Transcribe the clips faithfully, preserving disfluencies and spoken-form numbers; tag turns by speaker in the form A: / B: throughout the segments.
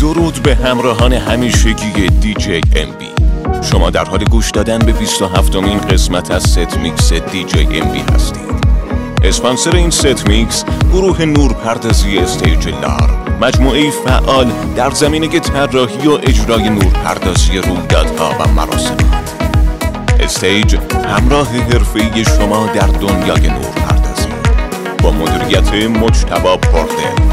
A: درود به همراهان همیشگی دیجی ام بی. شما در حال گوش دادن به بیست و هفتمین قسمت از ست میکس دیجی ام بی هستید. اسپانسر این ست میکس گروه نورپردازی استیج لار، مجموعه فعال در زمینه طراحی و اجرای نورپردازی رویدادها و مراسمات. استیج همراه حرفه‌ای شما در دنیای نورپردازی با مدیریت مجتبی پردل.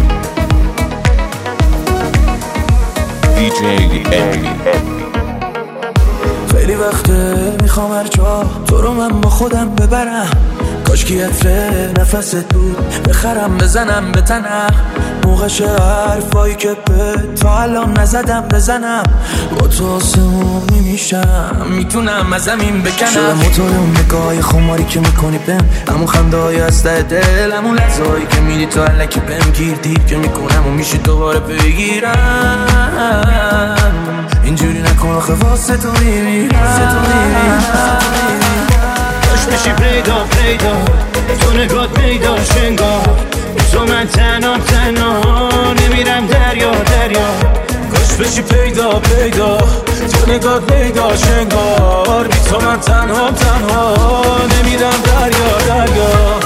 A: دیجی ام بی.
B: خیلی وقته میخوام هر جا تو رو من با خودم ببرم، کاش کی عطر نفست بود بخرم بزنم به تنم، موقعش حرفایی که به تا الان نزدم بزنم، با تو آسمون میمیشم میتونم از زمین بکنم. شدم موتور اون نگاه خماری که میکنی بهم، همون خنده های از ته دل، همون لحظه هایی که میدی تو علکی بهم گیر دید که میکنم و میشی دوباره بگیرم. اینجوری نکن آخه واسه تو میمیرم.
C: خوش بشی پیدا پیدا تو نگات پیدا شنگار، تو من تنها تنها نمیرم دریا دریا.
B: خوش بشی پیدا پیدا تو نگات پیدا شنگار، بی تو من تنها تنها نمیرم دریا دریا.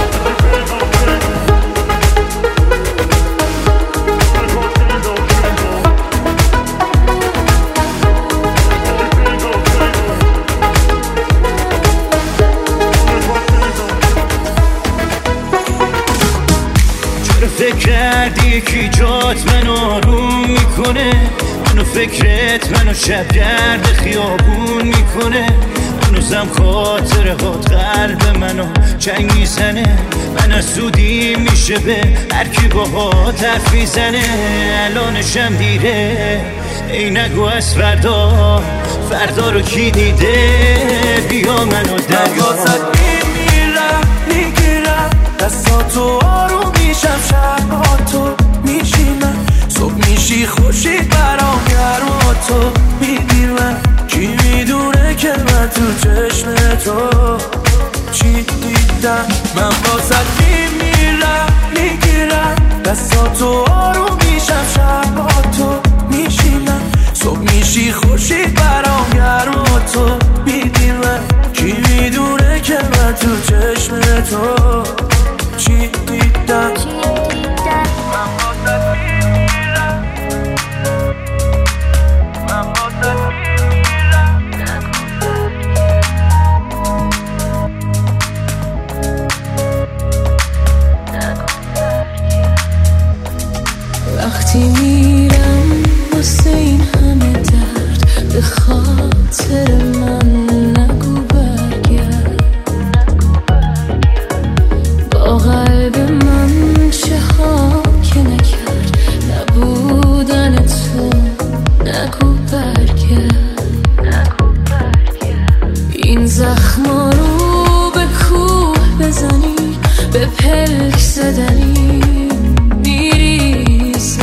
C: فکر کردی یکی جات من آروم میکنه، منو فکرت منو شبگرد خیابون میکنه، هنوزم خاطره هات قلب منو چنگ میزنه، من از سودی میشه به هرکی باهات حرف میزنه. الانشم دیره ای نگو از فردا، فردا رو کی دیده، بیا منو دریا.
B: دستاتو آروم میشم، شباتو میشینم، صبح میشی خوشی برام گرما تو میدی من، کی میدونه که من تو چشم تو چی دیدم. من بازت میمیرم میگیرم، دستاتو آروم میشم، شباتو میشینم، صبح میشی خوشی برام گرما تو میدی من، کی میدونه که من تو چشم تو چی دیدم. من بازت میمیرم، من بازت میمیرم.
D: وقتی میرم واسه این همه درد، به خاطر من نگو برگرد، با قلب من چه ها که نکرد نبودن تو، نگو برگرد. این زخما رو به کوه بزنی، به پلک زدنی میریزه،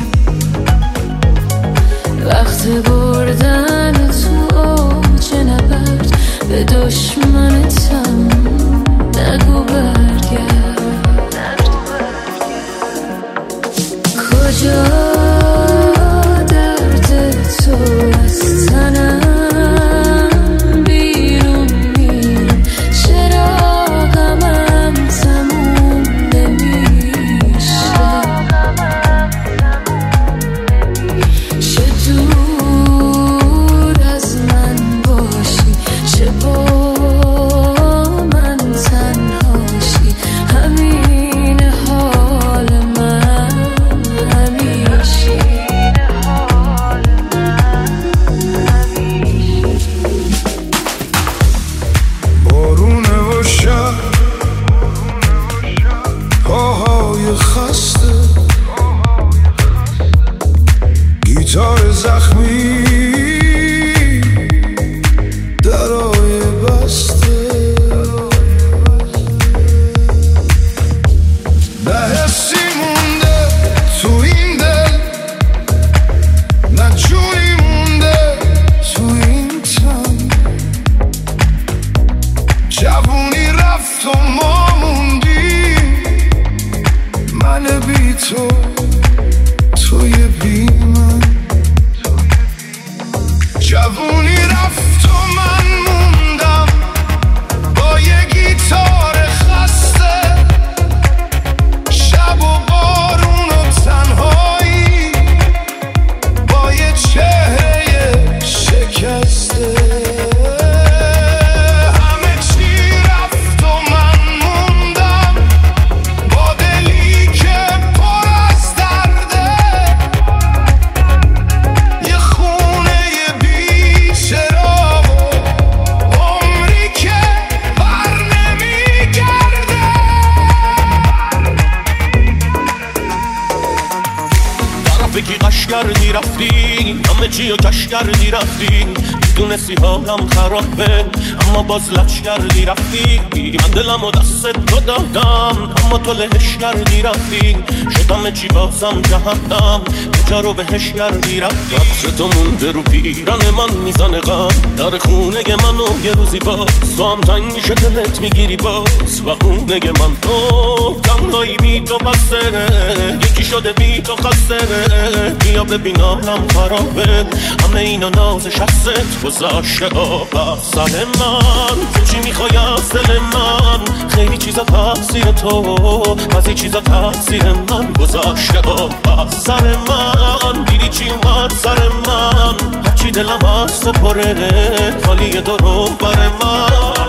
D: وقت بردن تو اوج نبرد، به دشمنتم نگو برگرد. کجا درد تو از تنم بیرون میره، چرا غمم تموم نمیشه، چه دور از من باشی، چه با من تنهاشی، همین حال من همیشه.
E: بارونه و شب، پاهای خسته، گیتار زخمی، درای بسته، نه حسی مونده تو این دل، نه جونی مونده تو این تن، جوونی رفت و ما موندیم، من بی تو تو توی بی من. جوونی رفت و من موندم با یه گیتار خسته، شب و بارون و تنهایی با یه چهره شکسته. همه چی رفت و من موندم با دلی که پر از درده، یه خونه بی چراغ و عمری که بر نمیگرده.
F: طرف کی قش کردی رفتی، همه چی رو کش کردی رفتی، میدونستی حالم خرابه اما باز لچ کردی رفتی. من دلم و دست تو دادم اما تو لهش کردی رفتی، شدم چی بازم جهنم کجا رو بهش کردی رفتی. عطر تو مونده رو پیرن من میزنه غم، در خونه منو یه روزی باز تو هم تنگ میشه دلت میگیری باز، و خونه من تو تنهایی بی تو بسته، یکی شده بی تو خسته. بیا ببین حالم خرابه، همه اینا ناز شخصت گذاشته آب سر من. تو چی میخوای از دل من؟ خیلی چیزا تقصیر تو، بعضی چیزا تقصیر من گذاشته آب سر من. دیدی چی اومد سر من؟ هرچی دلم از تو پره، خالی درو بر من.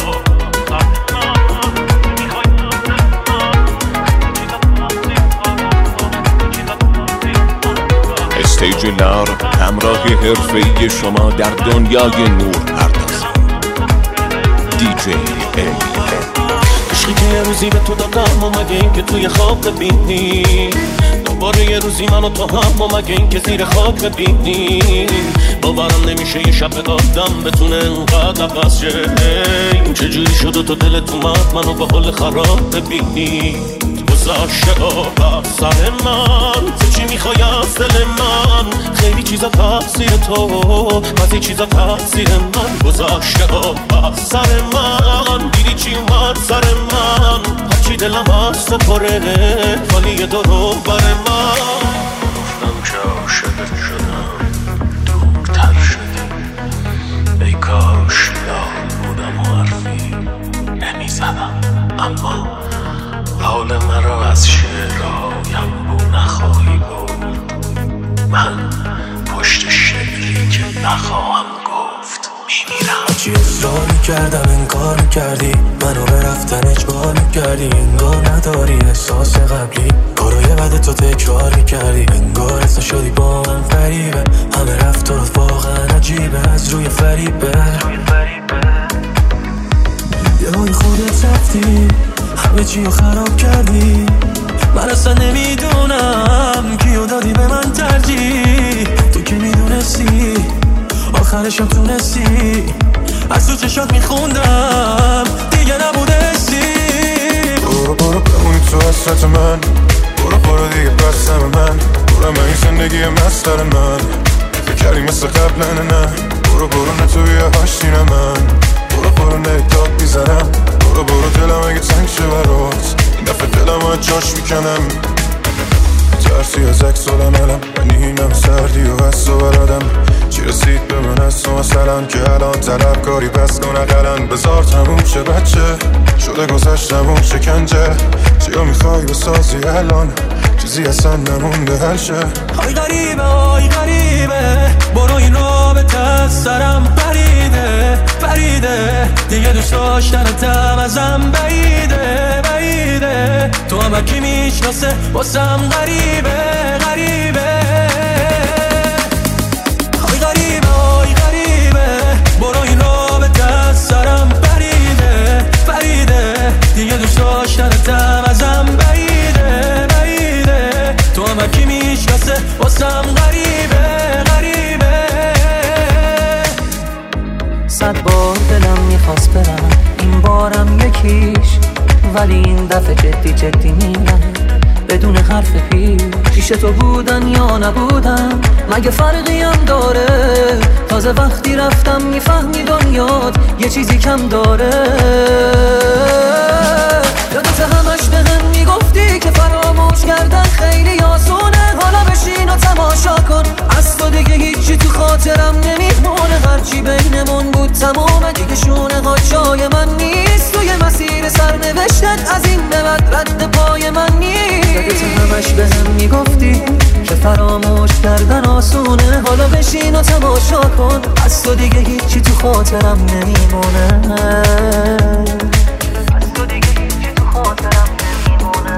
A: استیج نار همراه حرفه‌ای شما در دنیای نور پرداز. دیجی ام بی.
F: عشقی که یه روزی به تو دادم و مگه این که توی خواب ببینی، دوباره یه روزی منو تو هم و مگه این که زیر خاک ببینی. باورم نمیشه یه شب آدم بتونه انقدر عوض شه، چجوری شد و تو دلت اومد منو با حال خراب ببینی. گذاشته آب سر من، تو چی میخوای از دل من؟ خیلی چیزا تقصیر تو، بعضی چیزا تقصیر من گذاشته آب سر من. دیدی چی اومد سر من؟ هرچی دلم از تو پره، خالی درو بر من.
G: گفتم که عاشقت شدم دورتر شدی، ای کاش یاد بودم و حرفی نمیزدم، اما حال مرا از شعرهایم بو نخواهی گفت. من پشت شعری که نخواهم گفت میمیرم.
B: چی اصرار میکردم انکار میکردی، منو به رفتن اجبار میکردی، انگار نداری احساس قبلی، کارای بد تو تکرار میکردی، انگار اصلا شدی با من فریبه، همه رفتارات واقعا عجیبه، از روی فریبه یه های خودت رفتی، همه چی رو خراب کردی. من اصلا نمیدونم کیو دادی به من ترجیح، تو که میدونستی آخرشم تونستی، از تو چشات میخوندم دیگه نبودستی.
E: برو برو بمونی تو حسرت من، برو برو دیگه بستم من، برو من این زندگی مستر من، فکر کردی مثل قبل نه نه. برو برو نه تو یه هاشتی نه من، برو برو نه داد بیزنم، برو برو دلم اگه تنگ شه برات، این دفعه دلم از جاش میکنم. ترسی از عکس العملم، منینم سردی و حس و بلدم، چی رسید به من از تو مثلا که الان طلب کاری پس کن اقلن. بذار تموم شه بچه، شده گذشتم اون شکنجه، چیا میخوای بسازی الان؟ چیزی اصلا نمونده حل شه.
B: آی غریبه آی غریبه، برو این رابطه از سرم پریده پریده، دیگه دوست داشتنتم ازم بعیده بعیده، تو هم کی میشناسه واسم غریبه غریبه. آی غریبه آی غریبه، برو این رابطه از سرم پریده پریده، دیگه دوست داشتنتم ازم بعیده بعیده، تو هم کی میشناسه واسم غریبه غریبه.
H: صد بار دلم میخواست برم، این بارم یکیش، ولی این دفعه جدی جدی میرم بدون حرف پیش. پیش تو بودن یا نبودم مگه فرقی هم داره؟ تازه وقتی رفتم میفهمی دنیات یه چیزی کم داره. یادت همش به هم میگفتی که فراموش کردن خیلی آسونه، حالا بشی تماشا کن. از تو دیگه هیچی تو خاطرم نمیمونه، هرچی بینمون بود تمامه دیگه. شونه ها جای من نیست، توی مسیر سرنوشتت از این به بعد رد پای من نیست. یادت همش به هم میگفتی که فراموش کردن آسونه، حالا بشین و تماشا کن. از تو دیگه هیچی تو خاطرم نمیمونه، از تو دیگه هیچی تو خاطرم نمیمونه.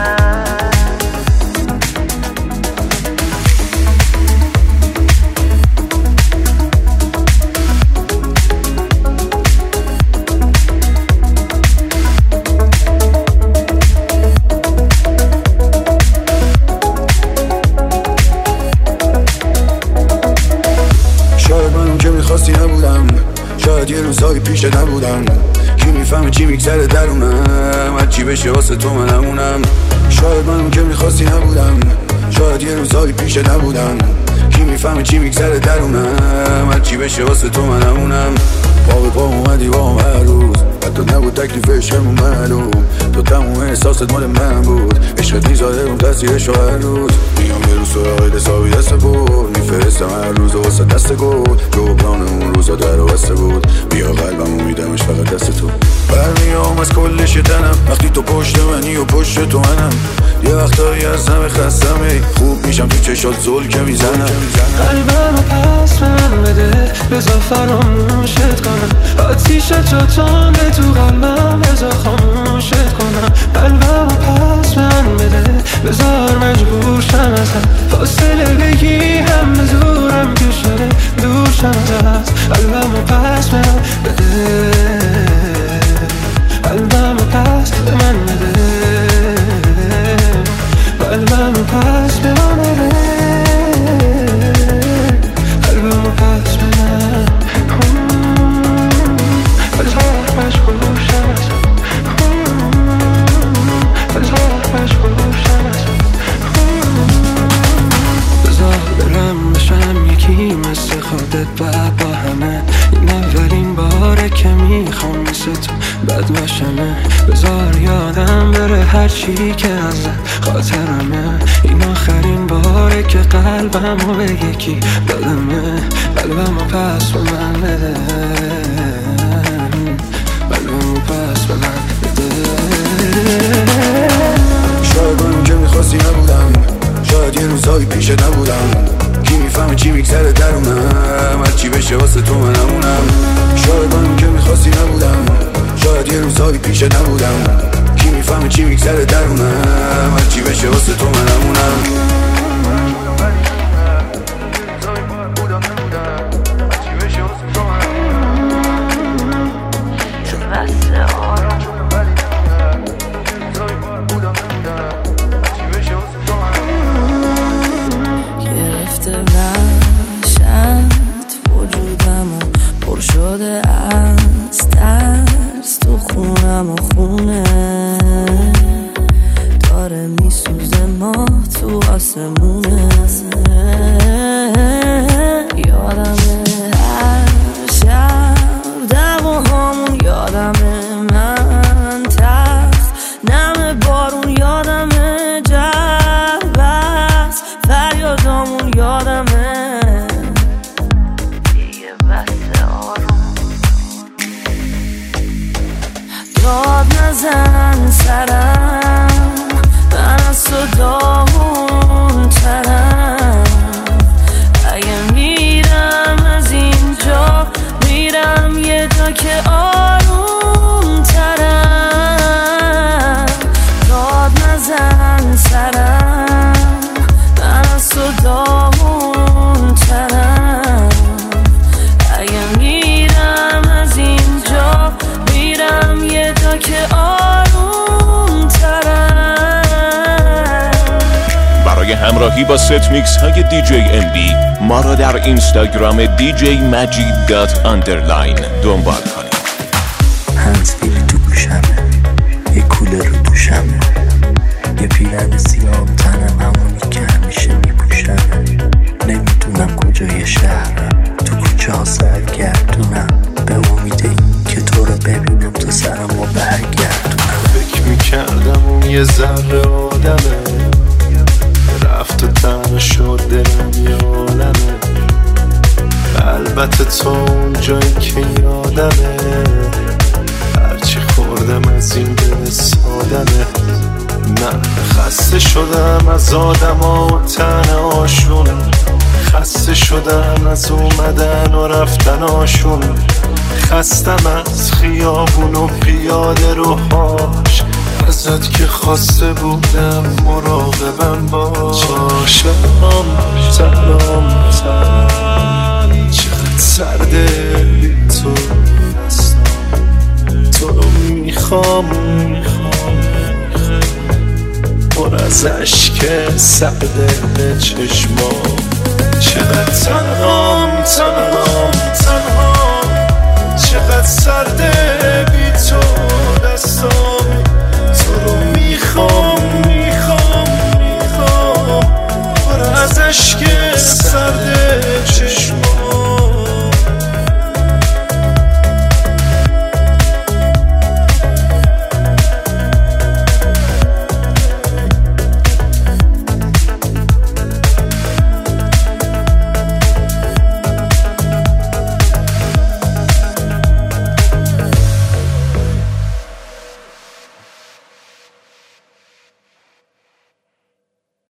E: خواستی نبودم، شاید یه روزایی پیش نبودم. کی میفهمه چی میگذره درونم، هر چی بشه واسه تو من همونم. شاید من اون که میخواستی نبودم، شاید یه روزایی پیش نبودم. کی میفهمه چی میگذره درونم، هر چی بشه واسه تو من همونم. پا به پا اومدی با هم هر روز، حتی نبود تکلیفش همون معلوم. تو تموم احساست مال من بود، عشقت میزاده اون تاثیرشو هر روز. میام یه روز سراغ حسابی دست بود، میفرستم هر روز واسه دست گل. جبران اون روزا در و بسته بود، بیا قلبمو میدمش فقط دست تو. برمیام از کل شدنم وقتی تو پشت منی و پشت تو منم. یه وقتایی از همه خستم، خوب میشم تو چشات زل که میزنم.
B: قلبمو پس به من بده، بذار فراموشت کنم. آتیش چطانه تو قلبم، بذار خاموشت کنم. قلبمو پس به من بده، بذار مجبور شم ازت. فاصله بگی هم به زورم که شده دور شم ازت. قلبمو پس به من بده، قلبمو پس به من بده، قلبمو پس به من بده، قلبمو پس به من. بذار مجبور شم ازت، بذار مجبور شم ازت. بذار برم بشم یکی مثل خودت بعد با همه. این اولین باره که میخوام مثل تو بد باشمه. بذار یادم بره هرچی که ازت خاطرمه. این آخرین باره که قلبمو به یکی دادمه. قلبمو پس به من بده، قلبمو پس به من بده.
E: شاید من اون که میخواستی نبودم، شاید یه روزایی پیش نبودم. کی میفهمه چی میگذره درونم، هر چی بشه واسه تو من همونم. شاید من اون که میخواستی نبودم، شاید یه روزایی پیش نبودم. کی میفهمه چی میگذره درونم، هر چی بشه واسه تو من همونم.
D: شده از ترس تو خونم و خونه داره میسوزه، ما تو آسمونه. یادمه هر شب دعواهامون، یادمه من تخت نم بارون، یادمه جربت فریادامون، یادمه داد نزن سرم، من از تو داغون ترم. اگه میرم از اینجا، میرم یه جا که آروم ترم. داد نزن سرم، من از تو داغون ترم. اگه میرم از اینجا، میرم یه جا که آروم ترم.
A: برای همراهی با ست میکس های دی جی ام بی ما را در اینستاگرام دی جی مجید دات اندرلاین دنبال کنید.
I: هنسفیل تو گوشمه، یه کوله رو دوشمه، یه پیرن سیام تنم همونی که همیشه میپوشمه. نمیدونم کجای شهرم، تو کوچه ها سرگردونم، به امید این که تو رو ببینم تو سرم و برگردونم.
J: فکر میکردم اون یه ذره آدمه، رفت
E: تو تنها شد دلم یادمه، البته تو اون جایی که یادمه، هرچی خوردم از این دل سادمه. من خسته شدم از آدم ها و تنهاشون، خسته شدم از اومدن و رفتن هاشون، خستم از خیابون و پیاده روهاش، ازت که خواسته بودم مراقبم باش. عاشقم تنام تنام، چقدر سرده بی تو هستم، تو رو میخوام پر از عشق سرده چشمام. چقدر تنام تنام تنام، چقدر سرده